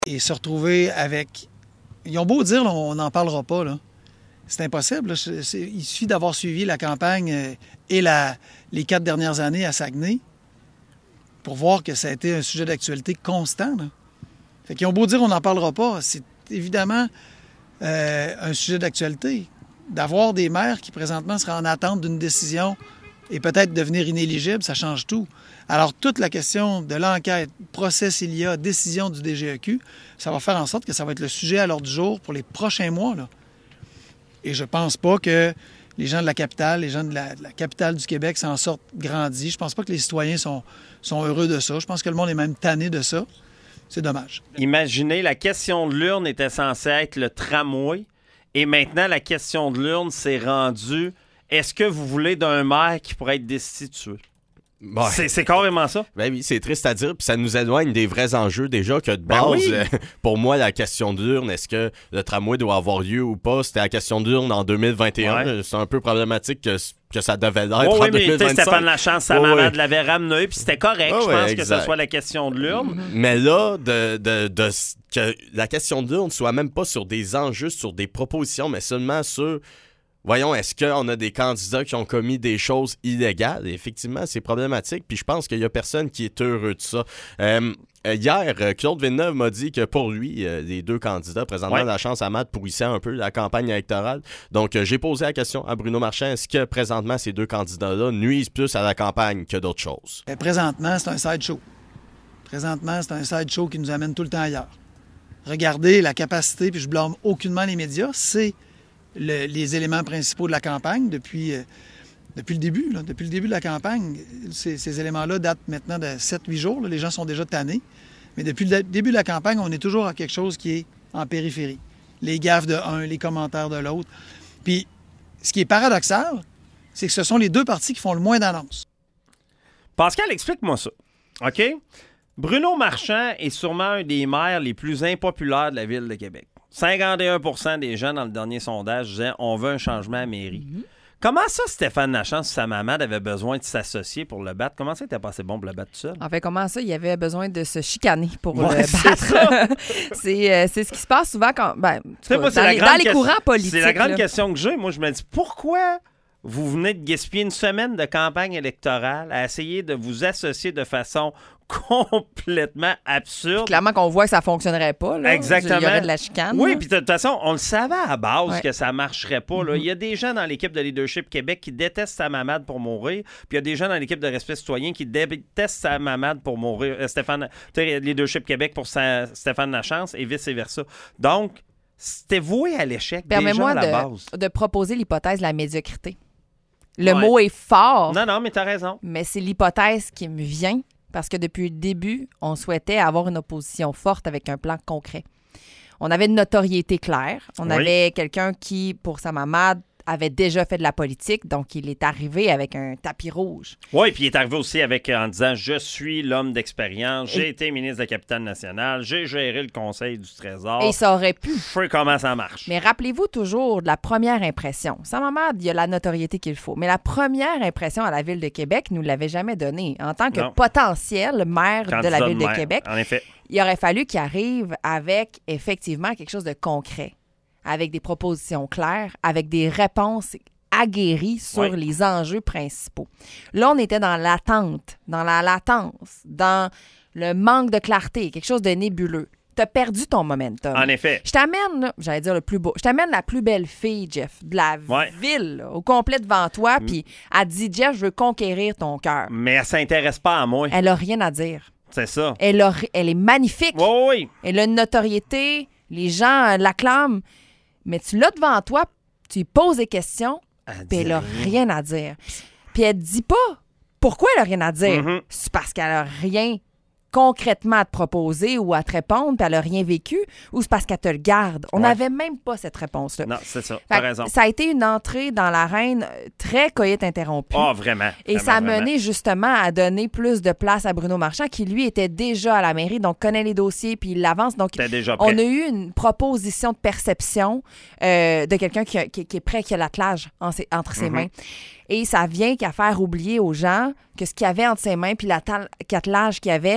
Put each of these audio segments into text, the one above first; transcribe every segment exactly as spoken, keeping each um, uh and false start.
et se retrouver avec... Ils ont beau dire, là, on n'en parlera pas, là. C'est impossible. Là. C'est, c'est, il suffit d'avoir suivi la campagne euh, et la, les quatre dernières années à Saguenay pour voir que ça a été un sujet d'actualité constant. Là. Fait qu'ils ont beau dire on n'en parlera pas. C'est évidemment euh, un sujet d'actualité. D'avoir des maires qui présentement seraient en attente d'une décision et peut-être devenir inéligibles, ça change tout. Alors, toute la question de l'enquête, procès s'il y a, décision du D G E Q, ça va faire en sorte que ça va être le sujet à l'ordre du jour pour les prochains mois, là. Et je pense pas que les gens de la capitale, les gens de la, de la capitale du Québec s'en sortent grandis. Je pense pas que les citoyens sont, sont heureux de ça. Je pense que le monde est même tanné de ça. C'est dommage. Imaginez, la question de l'urne était censée être le tramway. Et maintenant, la question de l'urne s'est rendue, est-ce que vous voulez d'un maire qui pourrait être destitué? Ouais. C'est, c'est carrément ça. Ben oui, c'est triste à dire, puis ça nous éloigne des vrais enjeux déjà que de base. Ben oui. euh, pour moi, la question d'urne, est-ce que le tramway doit avoir lieu ou pas, c'était la question d'urne en deux mille vingt et un. Ouais. C'est un peu problématique que, que ça devait l'être oh, en oui, deux mille vingt-cinq. Mais Stéphane Lachance, sa oh, maman oui. l'avait ramené, puis c'était correct. Oh, je pense oui, que ce soit la question de l'urne. Mais là, de, de, de, que la question de l'urne soit même pas sur des enjeux, sur des propositions, mais seulement sur... Voyons, est-ce qu'on a des candidats qui ont commis des choses illégales? Et effectivement, c'est problématique. Puis je pense qu'il n'y a personne qui est heureux de ça. Euh, hier, Claude Villeneuve m'a dit que pour lui, euh, les deux candidats, présentement, ouais. Lachance Amade pourrissait un peu la campagne électorale. Donc, euh, j'ai posé la question à Bruno Marchand. Est-ce que présentement, ces deux candidats-là nuisent plus à la campagne que d'autres choses? Et présentement, c'est un sideshow. Présentement, c'est un sideshow qui nous amène tout le temps ailleurs. Regardez la capacité, puis je blâme aucunement les médias, c'est... Le, les éléments principaux de la campagne depuis, euh, depuis le début. Là, depuis le début de la campagne, ces, ces éléments-là datent maintenant de sept huit jours. Là, les gens sont déjà tannés. Mais depuis le début de la campagne, on est toujours à quelque chose qui est en périphérie. Les gaffes de un, les commentaires de l'autre. Puis, ce qui est paradoxal, c'est que ce sont les deux partis qui font le moins d'annonces. Pascal, explique-moi ça. OK? Bruno Marchand est sûrement un des maires les plus impopulaires de la ville de Québec. cinquante et un pour cent des gens dans le dernier sondage disaient « on veut un changement à la mairie mm-hmm. ». Comment ça, Stéphane Lachance, sa maman, avait besoin de s'associer pour le battre? Comment ça, il était pas assez bon pour le battre tout seul? En fait, comment ça, il avait besoin de se chicaner pour ouais, le battre? C'est, c'est, euh, c'est ce qui se passe souvent quand, ben, cas, moi, dans, les, dans les courants question, politiques. C'est la grande là. question que j'ai. Moi, je me dis, pourquoi vous venez de gaspiller une semaine de campagne électorale à essayer de vous associer de façon complètement absurde? Puis clairement qu'on voit que ça ne fonctionnerait pas. Là. Exactement. Il y aurait de la chicane. Oui, puis de toute façon, on le savait à base ouais. que ça ne marcherait pas. Là. Mm-hmm. Il y a des gens dans l'équipe de Leadership Québec qui détestent sa mamade pour mourir, puis il y a des gens dans l'équipe de Respect citoyen qui détestent sa mamade pour mourir. Euh, Stéphane, Leadership Québec pour sa, Stéphane Lachance et vice-versa. Donc, c'était voué à l'échec Permets-moi déjà à la de, base. de proposer l'hypothèse de la médiocrité. Le ouais. mot est fort. Non, non, mais t'as raison. Mais c'est l'hypothèse qui me vient parce que depuis le début, on souhaitait avoir une opposition forte avec un plan concret. On avait une notoriété claire. On oui. avait quelqu'un qui, pour sa mamade, avait déjà fait de la politique, donc il est arrivé avec un tapis rouge. Oui, puis il est arrivé aussi avec en disant « Je suis l'homme d'expérience, j'ai Et... été ministre de la capitale nationale, j'ai géré le conseil du Trésor. » Et ça aurait pu. Je sais comment ça marche. Mais rappelez-vous toujours de la première impression. Sa maman, il y a la notoriété qu'il faut, mais la première impression à la Ville de Québec, nous ne l'avait jamais donnée. En tant que non. potentiel maire Candidat de la Ville de, de Québec, en effet. Il aurait fallu qu'il arrive avec effectivement quelque chose de concret, avec des propositions claires, avec des réponses aguerries sur oui. les enjeux principaux. Là, on était dans l'attente, dans la latence, dans le manque de clarté, quelque chose de nébuleux. Tu as perdu ton momentum. En effet. Je t'amène, là, j'allais dire le plus beau, je t'amène la plus belle fille, Jeff, de la ouais. ville, là, au complet devant toi, mm. puis elle dit, Jeff, je veux conquérir ton cœur. Mais elle s'intéresse pas à moi. Elle a rien à dire. C'est ça. Elle, a, elle est magnifique. Oui, oui. Elle a une notoriété, les gens l'acclament. Mais tu l'as devant toi, tu lui poses des questions, puis elle n'a rien à dire. Puis elle ne dit pas pourquoi elle n'a rien à dire. Mm-hmm. C'est parce qu'elle n'a rien concrètement à te proposer ou à te répondre, puis elle n'a rien vécu, ou c'est parce qu'elle te le garde. On n'avait ouais. même pas cette réponse-là. Non, c'est ça. T'as raison. Ça a été une entrée dans l'arène très coïte interrompue. Ah, oh, vraiment. Et vraiment, ça a vraiment. mené justement à donner plus de place à Bruno Marchand, qui lui était déjà à la mairie, donc connaît les dossiers, puis il l'avance. Donc, déjà on a eu une proposition de perception euh, de quelqu'un qui, a, qui, qui est prêt, qui a l'attelage en ses, entre ses mm-hmm. mains. Et ça vient qu'à faire oublier aux gens que ce qu'il y avait entre ses mains, puis l'attelage qu'il y avait,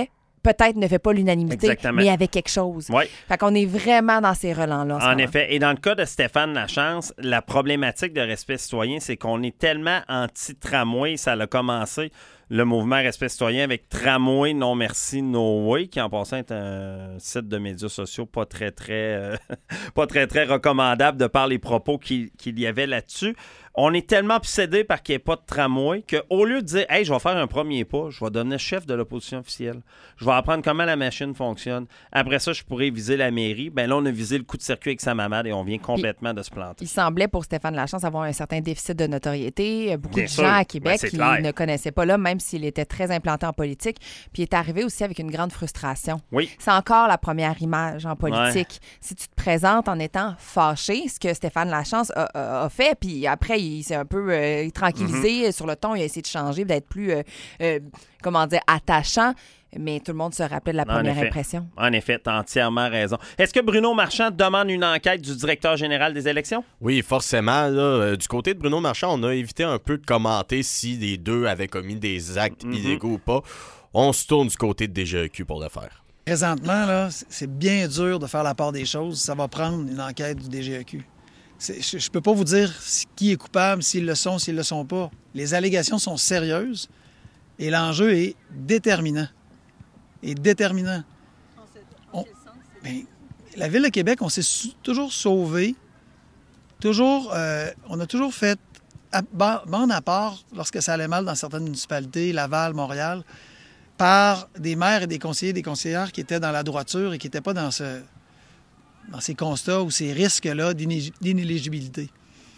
peut-être ne fait pas l'unanimité, Exactement. mais avec quelque chose. Oui. Fait qu'on est vraiment dans ces relents-là. En, ce En moment. effet. Et dans le cas de Stéphane Lachance, la problématique de respect citoyen, c'est qu'on est tellement anti-tramway, ça a commencé le mouvement Respect citoyen avec Tramway, non merci, no way, qui en passant est un site de médias sociaux pas très, très, euh, pas très, très recommandable de par les propos qu'il, qu'il y avait là-dessus. On est tellement obsédé par qu'il n'y ait pas de tramway qu'au lieu de dire « Hey, je vais faire un premier pas, je vais devenir chef de l'opposition officielle, je vais apprendre comment la machine fonctionne, après ça, je pourrais viser la mairie », ben là, on a visé le coup de circuit avec sa mamade et on vient complètement Puis, de se planter. Il semblait pour Stéphane Lachance avoir un certain déficit de notoriété. Beaucoup Bien de sûr. gens à Ben, Québec c'est qui clair. ne connaissaient pas là, même s'il était très implanté en politique. Puis il est arrivé aussi avec une grande frustration. Oui. C'est encore la première image en politique. Ouais. Si tu te présentes en étant fâché, ce que Stéphane Lachance a, a, a fait, puis après, il s'est un peu euh, tranquillisé mm-hmm. sur le ton, il a essayé de changer, d'être plus, euh, euh, comment dire, attachant. Mais tout le monde se rappelle de la première en effet. impression. En effet, tu as entièrement raison. Est-ce que Bruno Marchand demande une enquête du directeur général des élections? Oui, forcément. Là, euh, du côté de Bruno Marchand, on a évité un peu de commenter si les deux avaient commis des actes mm-hmm. illégaux ou pas. On se tourne du côté de D G E Q pour le faire. Présentement, là, c'est bien dur de faire la part des choses. Ça va prendre une enquête du D G E Q. C'est, je ne peux pas vous dire qui est coupable, s'ils le sont, s'ils ne le sont pas. Les allégations sont sérieuses et l'enjeu est déterminant. Et déterminant. On, ben, la Ville de Québec, on s'est sou- toujours sauvé, toujours, euh, on a toujours fait à, bande à part lorsque ça allait mal dans certaines municipalités, Laval, Montréal, par des maires et des conseillers, des conseillères qui étaient dans la droiture et qui n'étaient pas dans, ce, dans ces constats ou ces risques-là d'inéligibilité.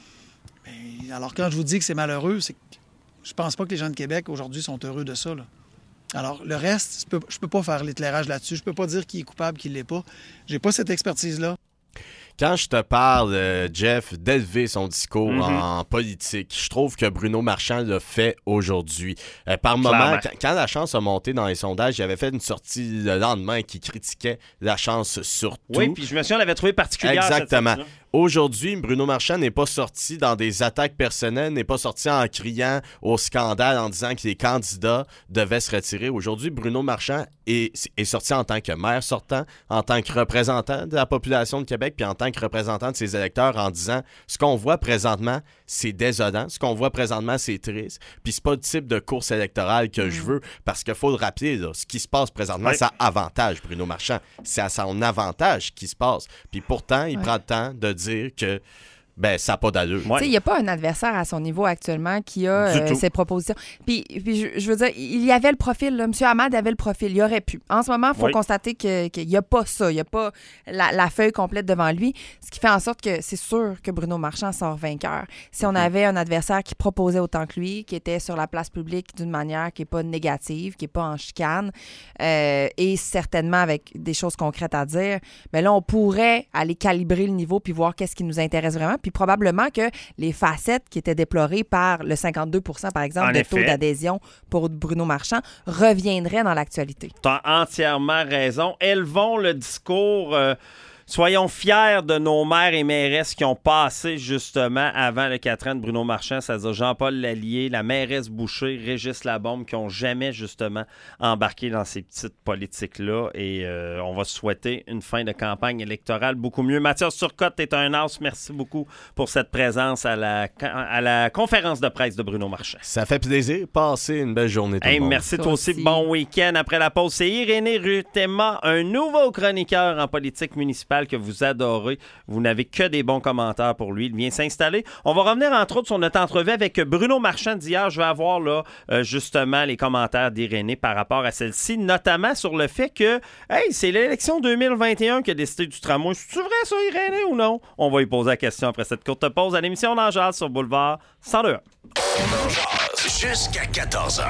Mais, alors, quand je vous dis que c'est malheureux, c'est que je pense pas que les gens de Québec, aujourd'hui, sont heureux de ça, là. Alors, le reste, je peux, je peux pas faire l'éclairage là-dessus. Je peux pas dire qui est coupable, qui l'est pas. J'ai pas cette expertise-là. Quand je te parle, euh, Jeff, d'élever son discours mm-hmm. en politique, je trouve que Bruno Marchand l'a fait aujourd'hui. Euh, par moment, quand, quand Lachance a monté dans les sondages, il avait fait une sortie le lendemain qui critiquait Lachance surtout. Oui, puis je me souviens, on l'avait trouvé particulière. Exactement. Cette Aujourd'hui, Bruno Marchand n'est pas sorti dans des attaques personnelles, n'est pas sorti en criant au scandale en disant que les candidats devaient se retirer. Aujourd'hui, Bruno Marchand est, est sorti en tant que maire sortant, en tant que représentant de la population de Québec, puis en tant que représentant de ses électeurs en disant ce qu'on voit présentement, c'est désolant, ce qu'on voit présentement, c'est triste, puis c'est pas le type de course électorale que mmh. je veux, parce qu'il faut le rappeler, là, ce qui se passe présentement, oui. ça avantage Bruno Marchand. C'est à son avantage qui se passe. Puis pourtant, il oui. prend le temps de dire que ben ça n'a pas d'allure. Ouais. Il n'y a pas un adversaire à son niveau actuellement qui a euh, ses propositions. Puis, puis je, je veux dire, il y avait le profil, là. M. Hamad avait le profil, il aurait pu. En ce moment, il faut oui. constater que, qu'il n'y a pas ça, il n'y a pas la, la feuille complète devant lui, ce qui fait en sorte que c'est sûr que Bruno Marchand sort vainqueur. Si on avait un adversaire qui proposait autant que lui, qui était sur la place publique d'une manière qui n'est pas négative, qui n'est pas en chicane, euh, et certainement avec des choses concrètes à dire, bien là, on pourrait aller calibrer le niveau puis voir qu'est-ce qui nous intéresse vraiment. Puis probablement que les facettes qui étaient déplorées par le cinquante-deux pour cent, par exemple, en de effet. Taux d'adhésion pour Bruno Marchand reviendraient dans l'actualité. Tu as entièrement raison. Élevons le discours... Euh... Soyons fiers de nos maires et mairesses qui ont passé justement avant le quatre ans de Bruno Marchand, c'est-à-dire Jean-Paul Lallier, la mairesse Boucher, Régis Labombe, qui n'ont jamais justement embarqué dans ces petites politiques-là. Et euh, on va souhaiter une fin de campagne électorale beaucoup mieux. Mathias Turcotte, t'es un as. Merci beaucoup pour cette présence à la, à la conférence de presse de Bruno Marchand. Ça fait plaisir. Passez une belle journée tout hey, le monde. Merci toi aussi. aussi. Bon week-end. Après la pause, c'est Irénée Rutema, un nouveau chroniqueur en politique municipale que vous adorez. Vous n'avez que des bons commentaires pour lui. Il vient s'installer. On va revenir entre autres sur notre entrevue avec Bruno Marchand d'hier. Je vais avoir là euh, justement les commentaires d'Irénée par rapport à celle-ci, notamment sur le fait que hey, c'est l'élection deux mille vingt et un qui a décidé du tramway. C'est-tu vrai ça, Irénée, ou non? On va lui poser la question après cette courte pause à l'émission L'En Jase sur Boulevard cent deux. Jusqu'à quatorze heures.